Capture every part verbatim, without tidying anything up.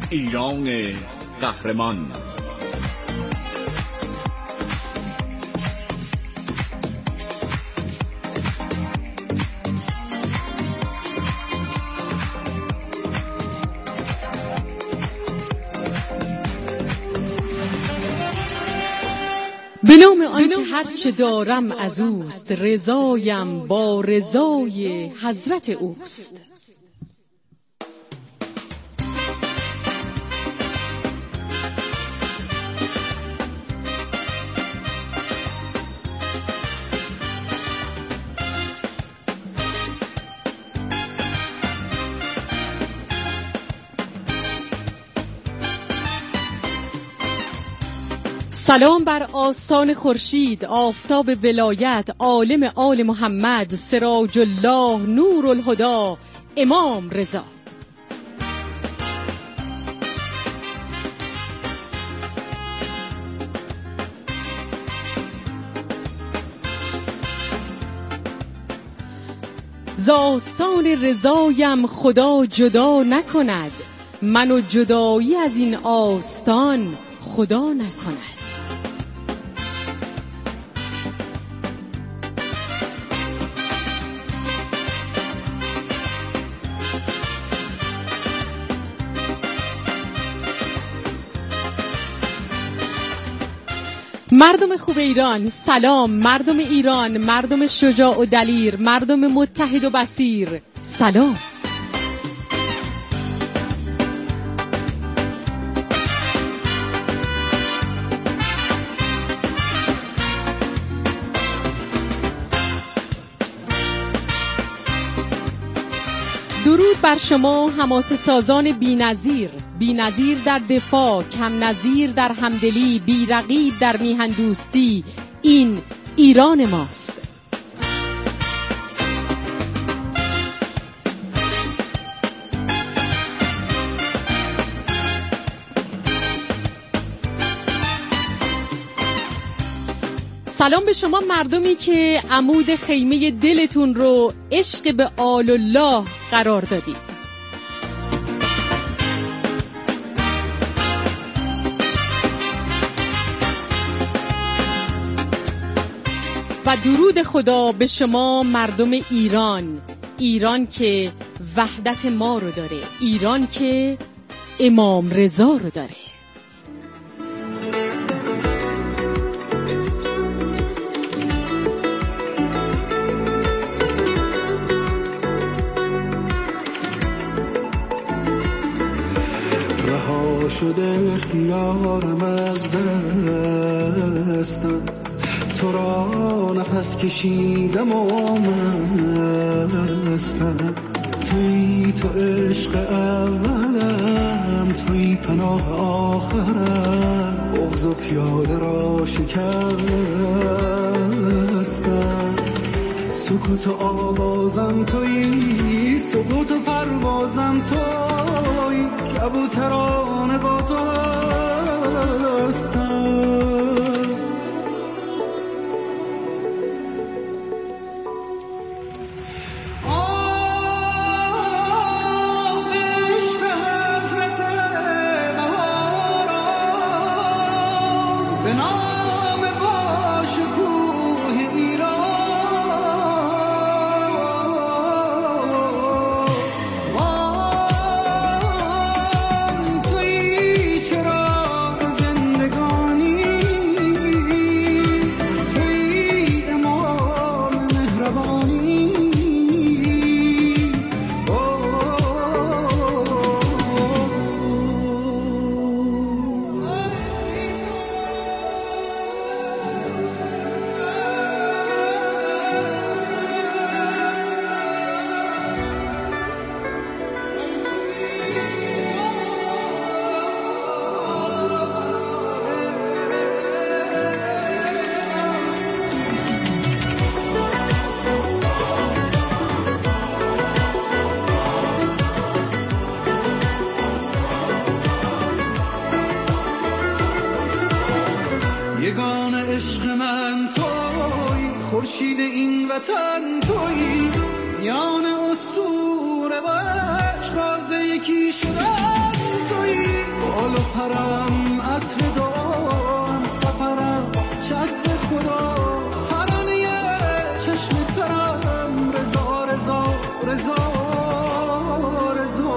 ایران قهرمان. به نام آن که هرچه دارم از اوست، رضایم با رضای حضرت اوست. سلام بر آستان خورشید، آفتاب ولایت، عالم آل محمد، سراج الله، نور الهدی، امام رضا. ز آستان رضایم خدا جدا نکند، منو جدایی از این آستان خدا نکند. مردم خوب ایران سلام، مردم ایران، مردم شجاع و دلیر، مردم متحد و بصیر سلام. درود بر شما حماسه سازان بی‌نظیر، بی‌نظیر در دفاع، کم نظیر در همدلی، بی رقیب در میهن دوستی. این ایران ماست. سلام به شما مردمی که عمود خیمه دلتون رو عشق به آل الله قرار دادید. و درود خدا به شما مردم ایران، ایران که وحدت ما رو داره، ایران که امام رضا رو داره. شده اختیارم از دستم، تو را نفس کشیدم و مستم. توی تو عشق اولم، توی پناه آخرم، بغض و پیاله را شکستم. سکوت و آوازم توی، سقوط و پروازم توی، کبوترانه با تو هستم. یگان عشق من توی، خورشید این وطن توی، میان اسطوره و عشق راز یکی شدن توی. بال و پرم عطر دام سفرم چتر خدا ترانه چشم ترم رضا رضا رضا رضا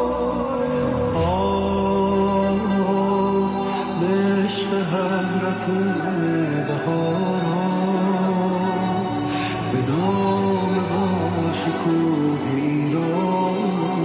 آه به عشق حضرت بهار به نام با شکوه ایران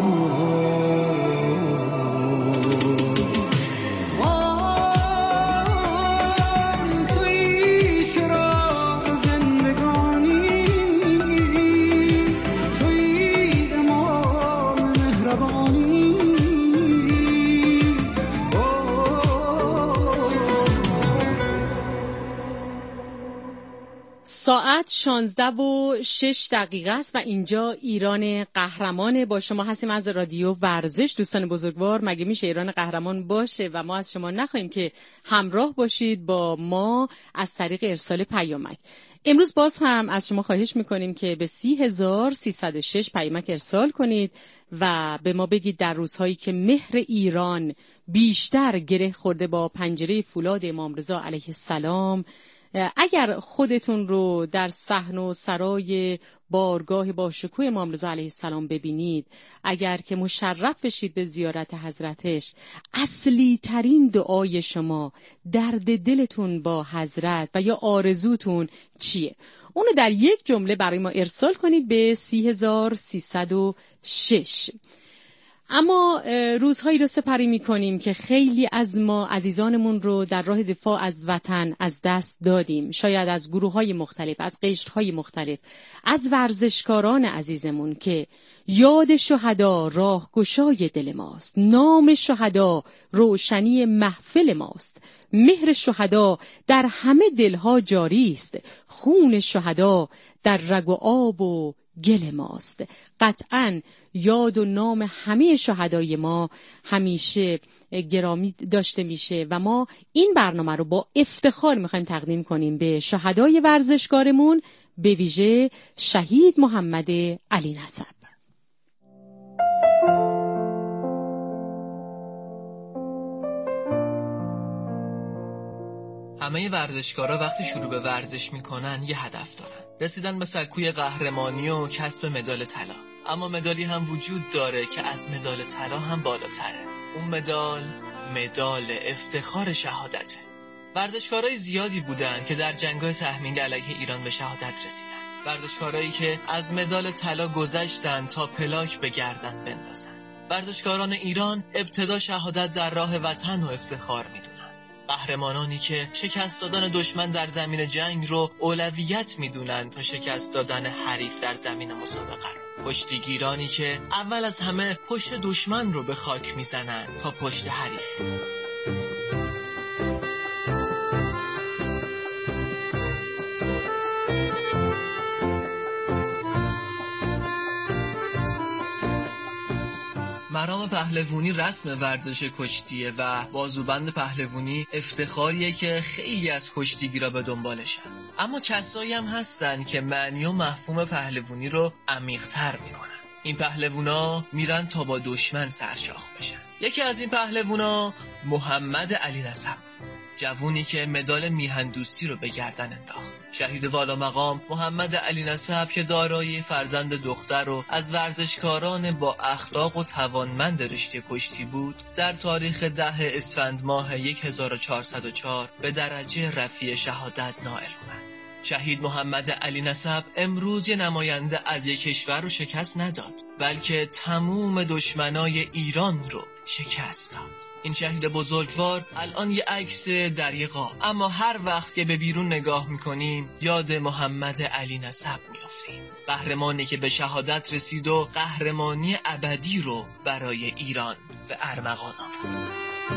ساعت شانزده و شش دقیقه است و اینجا ایران قهرمانه. با شما هستیم از رادیو ورزش. دوستان بزرگوار، مگه میشه ایران قهرمان باشه و ما از شما نخواهیم که همراه باشید با ما از طریق ارسال پیامک. امروز باز هم از شما خواهش میکنیم که به سی هزار سیصد و شش پیامک ارسال کنید و به ما بگید در روزهایی که مهر ایران بیشتر گره خورده با پنجره فولاد امام رضا علیه السلام، اگر خودتون رو در صحن و سرای بارگاه با شکوه امام رضا علیه السلام ببینید، اگر که مشرف بشید به زیارت حضرتش، اصلی ترین دعای شما درد دلتون با حضرت و یا آرزوتون چیه؟ اونو در یک جمله برای ما ارسال کنید به سی هزار سیصد و شش. اما روزهایی رو سپری می کنیم که خیلی از ما عزیزانمون رو در راه دفاع از وطن از دست دادیم، شاید از گروه‌های مختلف، از قشرهای مختلف، از ورزشکاران عزیزمون که یاد شهدا راهگشای دل ماست، نام شهدا روشنی محفل ماست، مهر شهدا در همه دلها جاری است، خون شهدا در رگ و آب و گل ماست. قطعاً یاد و نام همه شهدای ما همیشه گرامی داشته میشه و ما این برنامه رو با افتخار میخوایم تقدیم کنیم به شهدای ورزشکارمون، به ویژه شهید محمد علی نسب. همه ورزشکارا وقتی شروع به ورزش میکنن یه هدف دارن، رسیدن به سکوی قهرمانی و کسب مدال طلا. اما مدالی هم وجود داره که از مدال طلا هم بالاتره. اون مدال مدال افتخار شهادته. ورزشکارای زیادی بودن که در جنگ‌های تحمیلی علیه ایران به شهادت رسیدن. ورزشکارایی که از مدال طلا گذشتن تا پلاک به گردن بندازن. ورزشکاران ایران ابتدا شهادت در راه وطن و افتخار میدونن. قهرمانانی که شکست دادن دشمن در زمین جنگ رو اولویت میدونن تا شکست دادن حریف در زمین مسابقه رو. کشتیگیرانی که اول از همه پشت دشمن رو به خاک میزنن تا پشت حریف. مرام پهلوانی رسم ورزش کشتیه و بازوبند پهلوانی افتخاریه که خیلی از کشتیگیرا به دنبالشن. اما کسایی هم هستن که معنی و مفهوم پهلوانی رو عمیق‌تر میکنن. این پهلوانا میرن تا با دشمن سرشاخ بشن. یکی از این پهلوانا محمد علی نسب، جوونی که مدال میهندوستی رو به گردن انداخت. شهید والا مقام محمد علی نسب که دارای فرزند دختر و از ورزشکاران با اخلاق و توانمند رشته کشتی بود، در تاریخ ده اسفند ماه هزار و چهارصد و چهار به درجه رفیع شهادت نائل اومد. شهید محمد علی نسب امروز یه نماینده از یک کشور رو شکست نداد، بلکه تموم دشمنای ایران رو شکست داد. این شهید بزرگوار الان یه عکس در یه قاب، اما هر وقت که به بیرون نگاه میکنیم یاد محمد علی نسب میافتیم. قهرمانی که به شهادت رسید و قهرمانی ابدی رو برای ایران به ارمغان آورد.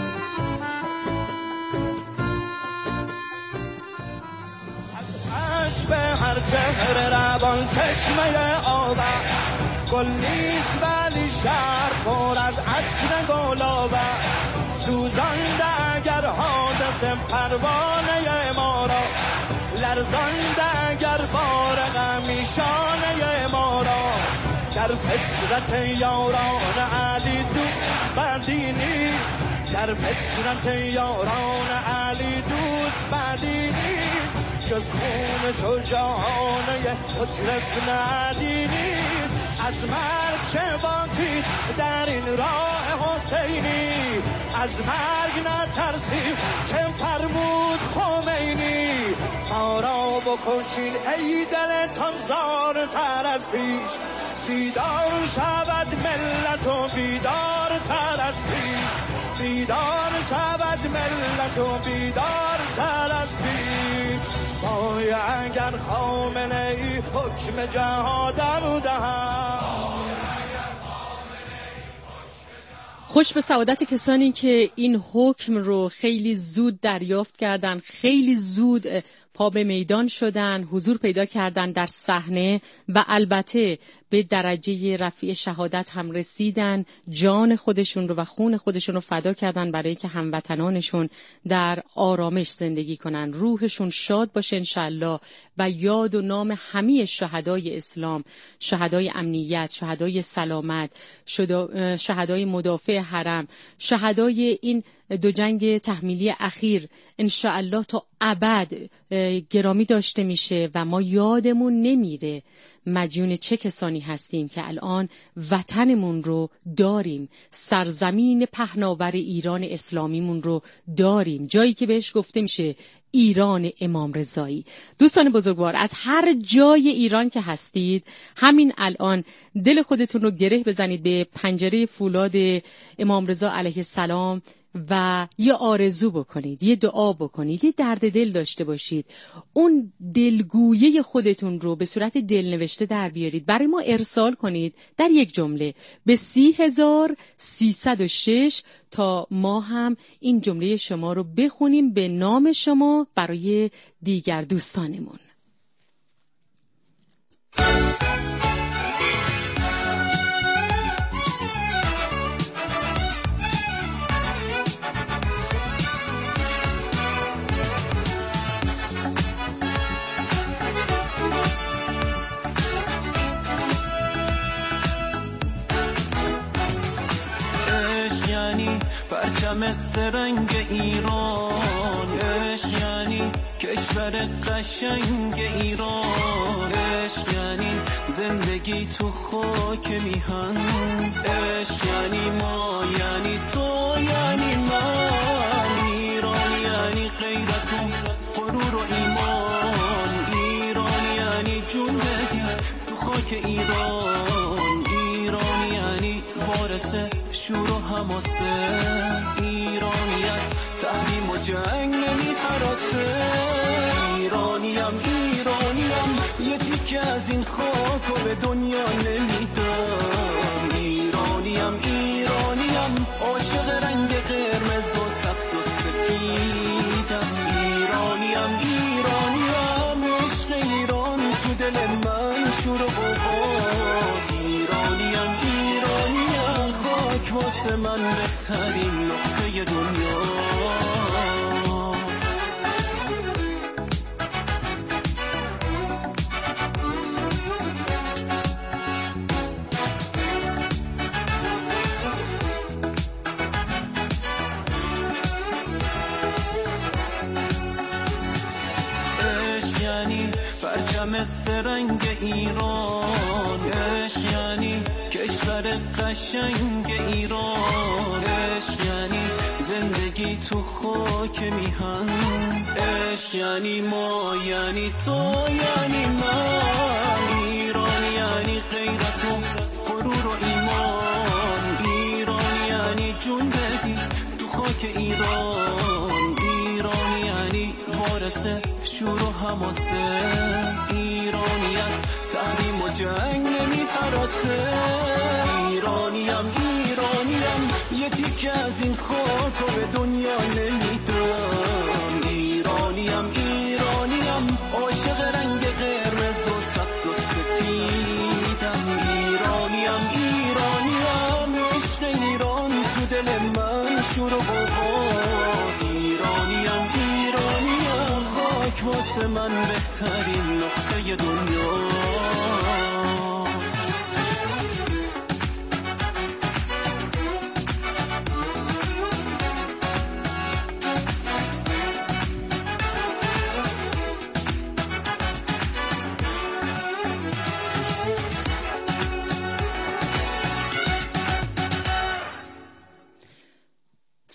به هر چهره روان چشمه آب، گل نیست ولی شهر پر از عطر گلابه، سوزانده اگر حادثه پروانه ما را، لرزانده اگر بار غمی شانه ما را، در فطرت یاران علی دوست بدی نیست، در فطرت یاران علی دوست بعدی نیست، جز خون شجاعانه حجر ابن علی نیست. از مرگ چه باکیست در این راه حسینی، از مرگ نترسیم چه فرمود خمینی. ما را بکشین ای دلتان زارتر از پیش، بیدار شود ملت و بیدار تر از پیش، بیدار شود ملت و بیدار تر از پیش. وای اگر خامنه ای حکم جهادم دهد. خوش به سعادت کسانی که این حکم رو خیلی زود دریافت کردن، خیلی زود پا به میدان شدن، حضور پیدا کردن در صحنه و البته به درجه رفیع شهادت هم رسیدن، جان خودشون رو و خون خودشون رو فدا کردن برای که هموطنانشون در آرامش زندگی کنن. روحشون شاد باشه انشالله و یاد و نام همه شهدای اسلام، شهدای امنیت، شهدای سلامت، شهدای مدافع حرم، شهدای این دو جنگ تحمیلی اخیر انشاءالله تا ابد گرامی داشته میشه و ما یادمون نمیره مدیون چه کسانی هستیم که الان وطنمون رو داریم، سرزمین پهناور ایران اسلامیمون رو داریم، جایی که بهش گفته میشه ایران امام رضایی. دوستان بزرگوار، از هر جای ایران که هستید همین الان دل خودتون رو گره بزنید به پنجره فولاد امام رضا علیه السلام و یه آرزو بکنید، یه دعا بکنید، یه درد دل داشته باشید، اون دلگویه خودتون رو به صورت دلنوشته در بیارید، برای ما ارسال کنید در یک جمله به سی هزار سیصد و شش تا ما هم این جمله شما رو بخونیم به نام شما برای دیگر دوستانمون. پرچم سرنگ ایران، عشق یعنی کشور قشنگ ایران، عشق یعنی زندگی تو خاک میهن، عشق یعنی ما یعنی تو یعنی من، ایران یعنی غیرت و غرور و ایمان، ایران یعنی جون بدی تو خاک ایران، ایران یعنی وارث شور و حماسه، ایرانی از تحریم و جنگ نمی حراسه، ایرانیم ایرانیم یه تیکه از این خاک و به دنیا نمیدم، ایرانیم ایرانیم عاشق رنگ قرمز و سبز و سفیدم، ایرانیم ایرانیم عشق ایران تو دل من شور و غباست، ایرانیم ایرانیم خاک واسه من بهترین نقطه دنیاست. عشق یعنی پرچم سرنگ ایران، عشق یعنی کشور قشنگ ایران، عشق یعنی زندگی تو خاک میهن، عشق یعنی ما یعنی تو یعنی من، ایران یعنی غیرت و غرور و ایمان، ایران یعنی جون بدی تو خاک ایران، ایران یعنی وارث شور و حماسه، ایرانی از تحریم و جنگ نمی حراسه، ایرانیم ایرانیم یه تیکه از این خاک و به دنیا نمیدم، ایرانیم ایرانیم عاشق رنگ قرمز و سبز و سفیدم، ایرانیم ایرانیم عشق ایران تو دل من شور و غباست، ایرانیم ایرانیم خاک واسه من بهترین نقطه دنیاست.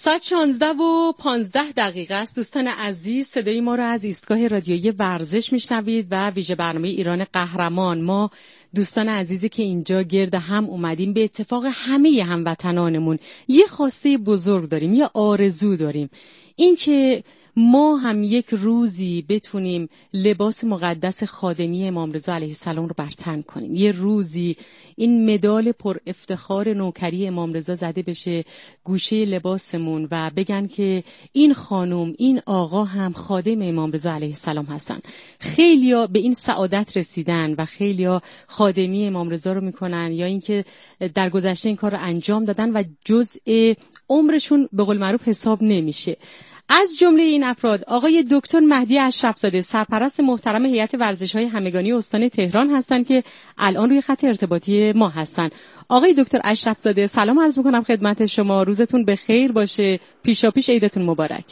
ساعت شانزده و پانزده دقیقه است. دوستان عزیز، صدای ما را از ایستگاه رادیویی ورزش میشنوید و ویژه برنامه ایران قهرمان. ما دوستان عزیزی که اینجا گرد هم اومدیم، به اتفاق همه هموطنانمون یه خواسته بزرگ داریم، یه آرزو داریم، این که ما هم یک روزی بتونیم لباس مقدس خادمی امام رضا علیه السلام رو بر تن کنیم. یه روزی این مدال پر افتخار نوکری امام رضا زده بشه گوشه لباسمون و بگن که این خانم، این آقا هم خادم امام رضا علیه السلام هستن. خیلیا به این سعادت رسیدن و خیلیا خادمی امام رضا رو میکنن یا اینکه در گذشته این کار رو انجام دادن و جزء عمرشون به قول معروف حساب نمیشه. از جمله این افراد آقای دکتر مهدی اشرف‌زاده، سرپرست محترم هیئت ورزش‌های همگانی استان تهران هستند که الان روی خط ارتباطی ما هستند. آقای دکتر اشرف‌زاده، سلام عرض می‌کنم خدمت شما. روزتون بخیر باشه. پیشاپیش عیدتون مبارک.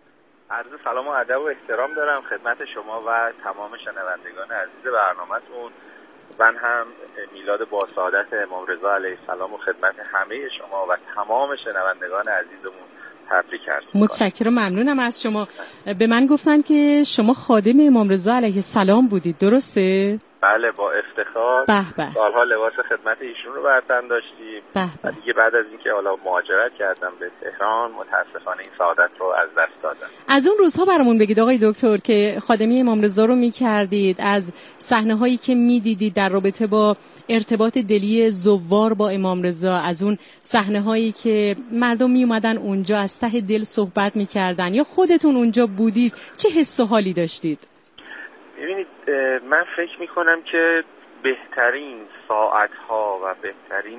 عرض سلام و ادب و احترام دارم خدمت شما و تمام شنوندگان عزیز برنامه‌تون. من هم میلاد با سعادت امام رضا علیه السلام و خدمت همه شما و تمام شنوندگان عزیزمون تبریک عرض متشکرم، ممنونم از شما. به من گفتن که شما خادم امام رضا علیه السلام بودید، درسته؟ بله، با افتخار. به به. سالها لباس خدمت ایشون رو بر تن داشتیم. به به. و دیگه بعد از اینکه حالا مهاجرت کردم به تهران، متاسفانه این سعادت رو از دست دادم. از اون روزها برامون بگید آقای دکتر که خادمی امام رضا رو می‌کردید، از صحنه‌هایی که می‌دیدید در رابطه با ارتباط دلی زوار با امام رضا، از اون صحنه‌هایی که مردم میومدن اونجا از ته دل صحبت می‌کردن یا خودتون اونجا بودید، چه حس و حالی داشتید؟ ببینید، من فکر میکنم که بهترین ساعتها و بهترین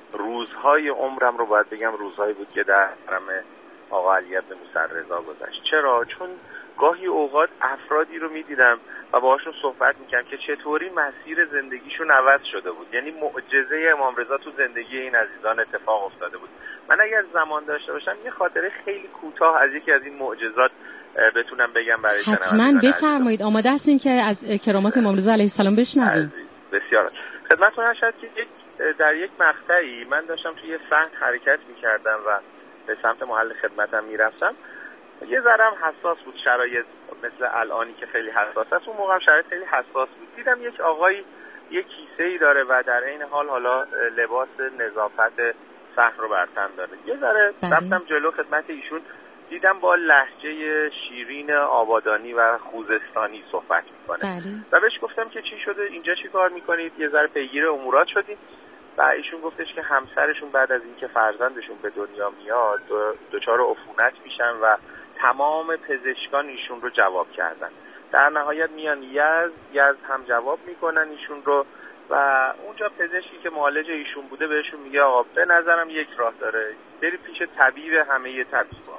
روزهای عمرم رو باید بگم روزهایی بود که در حرم آقا علی بن موسی رضا گذشت. چرا؟ چون گاهی اوقات افرادی رو میدیدم و باهاشون صحبت میکردم که چطوری مسیر زندگیشون عوض شده بود. یعنی معجزه امام رضا تو زندگی این عزیزان اتفاق افتاده بود. من اگر زمان داشته باشم یه خاطره خیلی کوتاه از یکی از این معجزات بتونم بگم برای حتما بفرمایید. آماده هستیم که از کرامات امام رضا علیه السلام بشنویم. بسیار خدمتتون هست که یک در یک مقطعی من داشتم توی صحن حرکت می‌کردم و به سمت محل خدمتم میرفتم. یه ذرم حساس بود، شرایط مثل الانی که خیلی حساس است، اون موقع شرایط خیلی حساس بود. دیدم یک آقایی یک کیسه‌ای داره و در این حال حالا لباس نظافت صحن رو بر تن داره. یه ذره رفتم جلو خدمت ایشون، دیدم با لهجه شیرین آبادانی و خوزستانی صحبت میکنه. بله. و بهش گفتم که چی شده، اینجا چی کار میکنید؟ یه ذره پیگیر امورات شدیم و ایشون گفتش که همسرشون بعد از اینکه فرزندشون به دنیا میاد دچار عفونت میشن و تمام پزشکان ایشون رو جواب کردن. در نهایت میان یزد، یزد هم جواب میکنن ایشون رو و اونجا پزشکی که معالج ایشون بوده بهشون میگه آقا به نظرم یک راه داره، بری پیش طبیب همه طبیبا.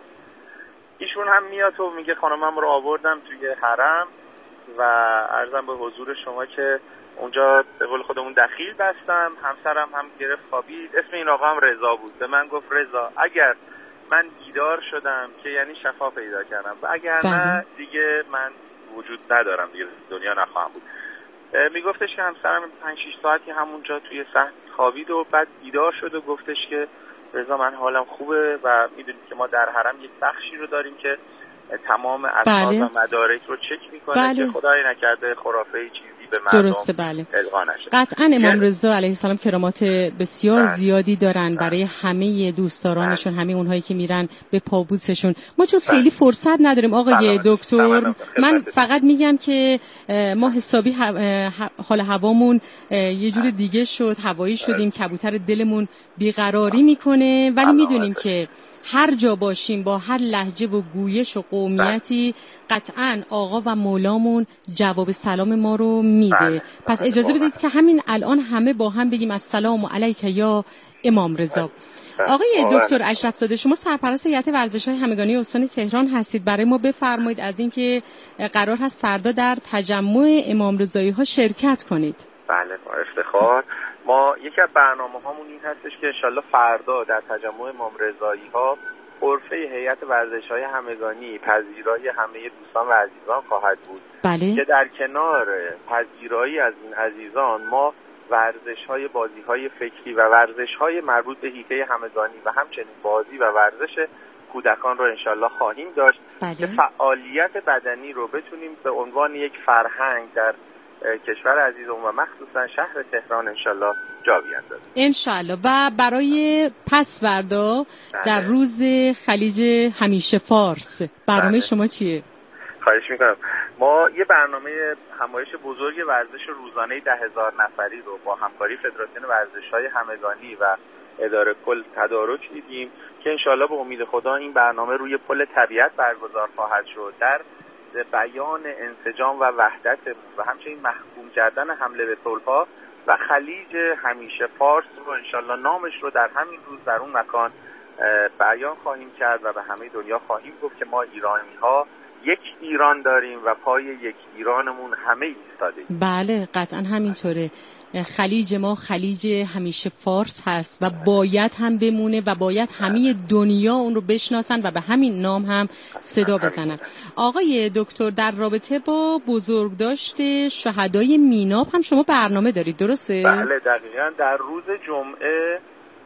ایشون هم میاد و میگه خانمم رو آوردم توی حرم و عرضم به حضور شما که اونجا به قول خودمون دخیل بستم، همسرم هم گرفت خوابید. اسم این آقا هم رضا بود. به من گفت رضا اگر من بیدار شدم که یعنی شفا پیدا کردم و اگر نه دیگه من وجود ندارم، دیگه دنیا نخواهم بود. میگفتش که همسرم پنج شش ساعتی همونجا توی صحن خوابید و بعد بیدار شد و گفتش که رضا من حالم خوبه و میدونید که ما در حرم یک بخشی رو داریم که تمام اسناد بله. و مدارک رو چک میکنه بله. که خدای نکرده خرافه‌ای چیزی به مردم درسته بله. القا نشه. قطعا امام رضا علیه السلام کرامات بسیار بله. زیادی دارن بله. برای همه دوستدارانشون، همه اونهایی که میرن به پابوسشون. ما چون خیلی بله. فرصت نداریم آقای بله. دکتر بله. من فقط میگم که ما حسابی حال هوامون یه جور دیگه شد، هوایی شدیم، کبوتر دلمون بیقراری میکنه، ولی میدونیم که هر جا باشیم با هر لهجه و گویش و قومیتی قطعاً آقا و مولامون جواب سلام ما رو میده. پس اجازه بدید که همین الان همه با هم بگیم السلام علیک یا امام رضا. آقای دکتر اشرف‌زاده، شما سرپرست هیئت ورزش‌های همگانی استان تهران هستید. برای ما بفرمایید از اینکه قرار هست فردا در تجمع امام رضایی ها شرکت کنید. بله با افتخار. ما یکی از برنامه‌هامون این هستش که انشالله فردا در تجمع امام رضایی ها غرفه هیئت ورزش‌های همگانی پذیرایی همه دوستان و عزیزان خواهد بود. بله. که در کنار پذیرایی از این عزیزان ما ورزش‌های بازی‌های فکری و ورزش‌های مربوط به حیطه همگانی و همچنین بازی و ورزش کودکان رو انشالله خواهیم داشت بله. که فعالیت بدنی رو بتونیم به عنوان یک فرهنگ در کشور عزیزمون و مخصوصا شهر تهران انشالله جا بیاندازیم انشالله. و برای پس فردا در روز خلیج همیشه فارس برنامه بله. شما چیه؟ خواهش میکنم. ما یه برنامه همایش بزرگ ورزش روزانه ده هزار نفری رو با همکاری فدراسیون ورزش‌های همگانی و اداره کل تدارک دیدیم که انشالله به امید خدا این برنامه روی پل طبیعت برگزار خواهد شد در بیان انسجام و وحدت و همچنین محکوم کردن حمله به صلح‌ها و خلیج همیشه فارس رو انشالله نامش رو در همین روز در اون مکان بیان خواهیم کرد و به همه دنیا خواهیم گفت که ما ایرانی‌ها یک ایران داریم و پای یک ایرانمون همه ایستادیم. بله قطعا همینطوره. خلیج ما خلیج همیشه فارس هست و باید هم بمونه و باید همه دنیا اون رو بشناسن و به همین نام هم صدا بزنن. آقای دکتر در رابطه با بزرگداشت شهدای میناب هم شما برنامه دارید درسته؟ بله دقیقاً در روز جمعه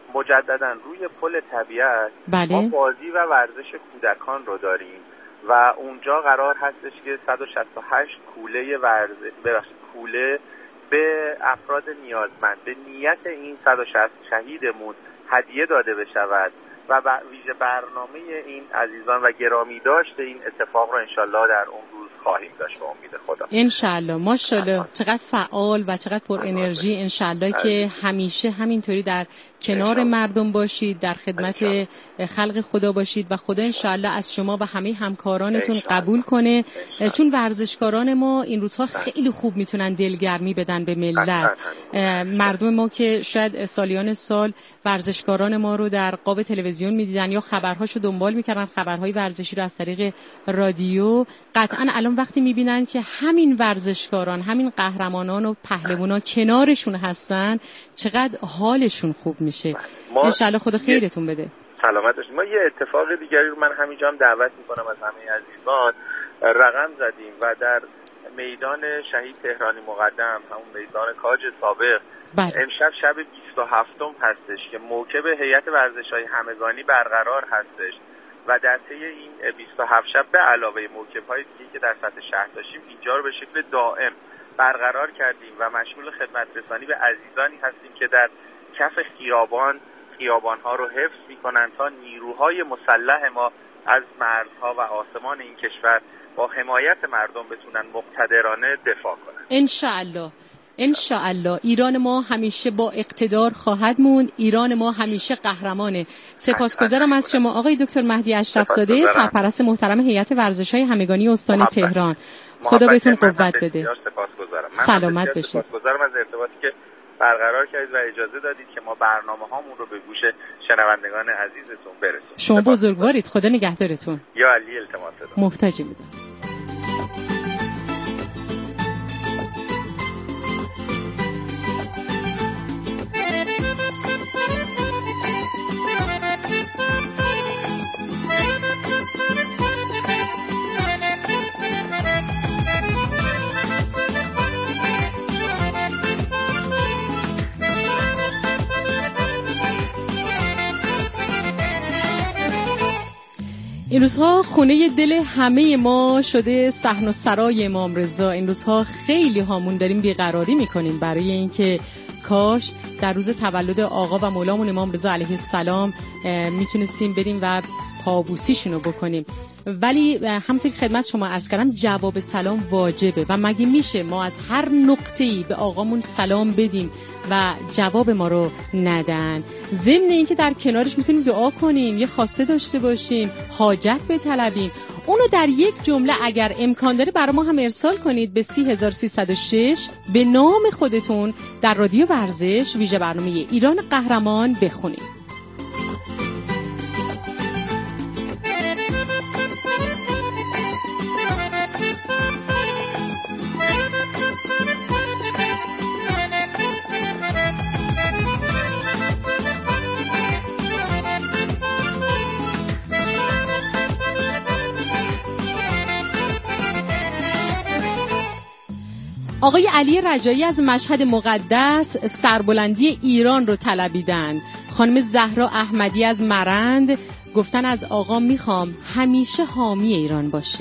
مجددا روی پل طبیعت بله. ما بازی و ورزش کودکان رو داریم و اونجا قرار هستش که صد و شصت و هشت کوله ورزش ببخشید کوله به افراد نیازمند به نیت این صد و شصت شهیدمون هدیه داده بشود و ویژه برنامه این عزیزان و گرامی داشته این اتفاق رو انشالله در اون روز خواهیم داشت به امید خدا. انشالله. ماشاءالله چقدر فعال و چقدر پر انرژی. انشالله که همیشه همینطوری در کنار مردم باشید، در خدمت خلق خدا باشید و خدا انشالله از شما و همه همکارانتون قبول کنه، چون ورزشکاران ما این روزها خیلی خوب میتونن دلگرمی بدن به ملت. مردم ما که شاید سالیان سال ورزشکاران ما رو در قاب تلویزیون میدیدن یا خبرهاشو دنبال میکردن، خبرهای ورزشی رو از طریق رادیو، قطعا الان وقتی میبینن که همین ورزشکاران، همین قهرمانان و پهلوانان کنارشون هستن، چقدر حالشون خوب میشه. انشالله خدا خیرتون بده. سلامت باشید. ما یه اتفاق دیگری رو من همینجا هم دعوت میکنم از همه عزیزان، رقم زدیم و در میدان شهید تهرانی مقدم، همون میدان کاج سابق، بله. امشب شب بیست و هفتم هستش که موکب هیئت ورزش‌های همگانی برقرار هستش و در طی این بیست و هفت شب به علاوه موکب‌های دیگه که در سطح شهر داشتیم اینجا رو به شکل دائم برقرار کردیم و مشغول خدمت رسانی به عزیزانی هستیم که در کف خیابان خیابان‌ها رو حفظ می‌کنند تا نیروهای مسلح ما از مرزها و آسمان این کشور با حمایت مردم بتونن مقتدرانه دفاع کنند. انشاءالله. انشاءالله ایران ما همیشه با اقتدار خواهد موند. ایران ما همیشه قهرمانه. سپاسگزارم از شما آقای دکتر مهدی اشرف زاده، سرپرست محترم هیئت ورزش‌های همگانی استان محبت. تهران. خدا بهتون قوت بده. سلامت باشید. سپاسگزارم از ارتباطی که برقرار کردید و اجازه دادید که ما برنامه‌هامون رو به گوش شنوندگان عزیزتون برسونیم. شما بزرگوارید. خدا نگهدارتون. یا علی التماس دارم. محتاجیم. این روزها خونه دل همه ما شده صحن و سرای امام رضا. این روزها خیلی هامون داریم بیقراری میکنیم برای اینکه کاش در روز تولد آقا و مولامون امام رضا علیه السلام میتونستیم بریم و پابوسیشونو بکنیم، ولی همونطور که خدمت شما عرض کردم جواب سلام واجبه و مگه میشه ما از هر نقطه‌ای به آقامون سلام بدیم و جواب ما رو ندن؟ ضمن اینکه در کنارش میتونیم دعا کنیم، یه خواسته داشته باشیم، حاجت بطلبیم، اونو در یک جمله اگر امکان داره برای ما هم ارسال کنید به سی هزار و سیصد و شش به نام خودتون در رادیو ورزش ویژه برنامه ایران قهرمان بخونید. آقای علی رجایی از مشهد مقدس سربلندی ایران رو طلبیدن. خانم زهرا احمدی از مرند گفتن از آقا میخوام همیشه حامی ایران باشه.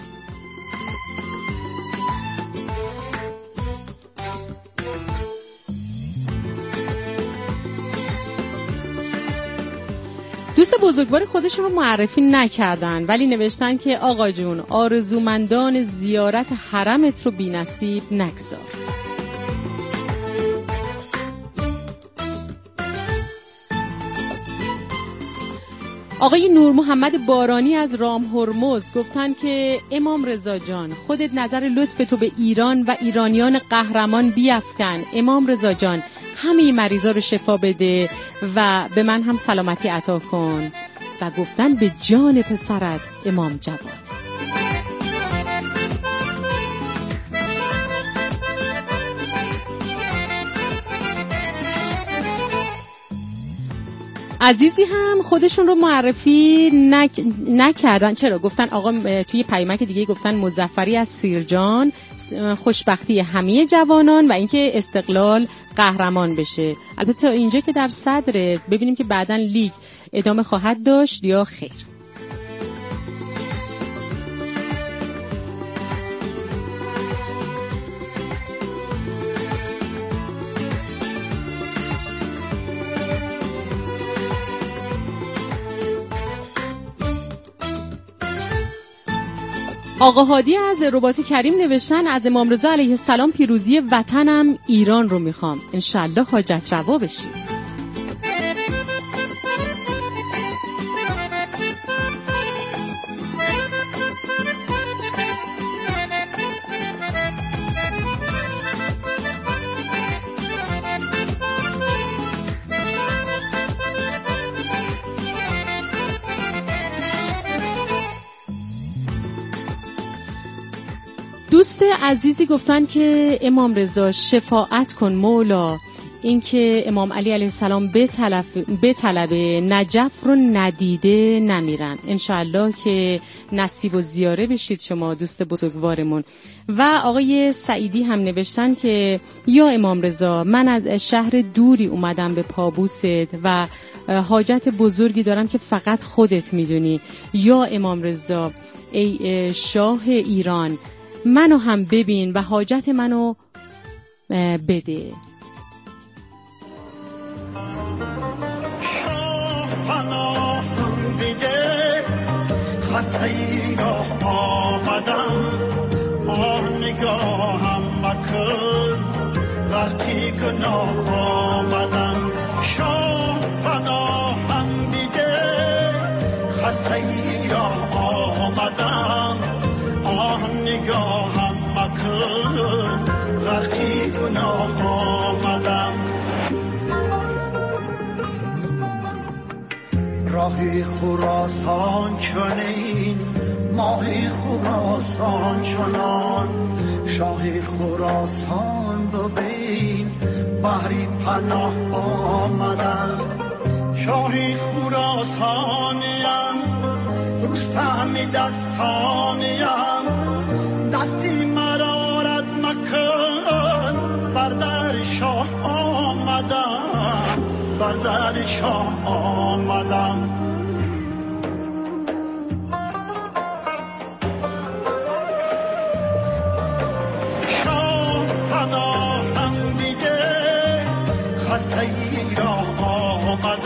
دوست بزرگوار خودشون رو معرفی نکردن ولی نوشتن که آقا جون آرزومندان زیارت حرمت رو بی نصیب نگذار. آقای نور محمد بارانی از رام هرمز گفتن که امام رضا جان خودت نظر لطف تو به ایران و ایرانیان قهرمان بیفکن. امام رضا جان همه مریضا رو شفا بده و به من هم سلامتی عطا کن. و گفتن به جان پسرت امام جواد. عزیزی هم خودشون رو معرفی نک... نکردن. چرا؟ گفتن آقا توی پیامک دیگه گفتن مظفری از سیرجان، خوشبختی همه جوانان و اینکه استقلال قهرمان بشه. البته اینجا که در صدره، ببینیم که بعداً لیگ ادامه خواهد داشت یا خیر. آقا هادی از رباط کریم نوشتن از امام رضا علیه السلام پیروزی وطنم ایران رو میخوام، انشالله حاجت روا بشی. دوست عزیزی گفتن که امام رضا شفاعت کن مولا، اینکه امام علی علیه السلام به طلب نجف رو ندیده نمیرن. انشاءالله که نصیب و زیاره بشید شما دوست بزرگوارمون. و آقای سعیدی هم نوشتن که یا امام رضا من از شهر دوری اومدم به پابوست و حاجت بزرگی دارم که فقط خودت میدونی. یا امام رضا ای شاه ایران منو هم ببین و حاجت منو بده. شاه پناهم دیده خسته ای را آمدم، آه نگاهم مکن وقتی گناه آمدم. شاه پناهم دیده خسته ای را آمدم، آه نگاهم مکن غرقی گناه آمدم. راه خراسان چنین ماه خراسان چنان، شاه خراسان ببین بحری پناه آمدم. شاه خراسانیم رستم دستانیم، دستی مرا رد مکن بر در شاه آمدم، بر در شاه آمدم. شاه پناهم دیده خسته ای را آمدم،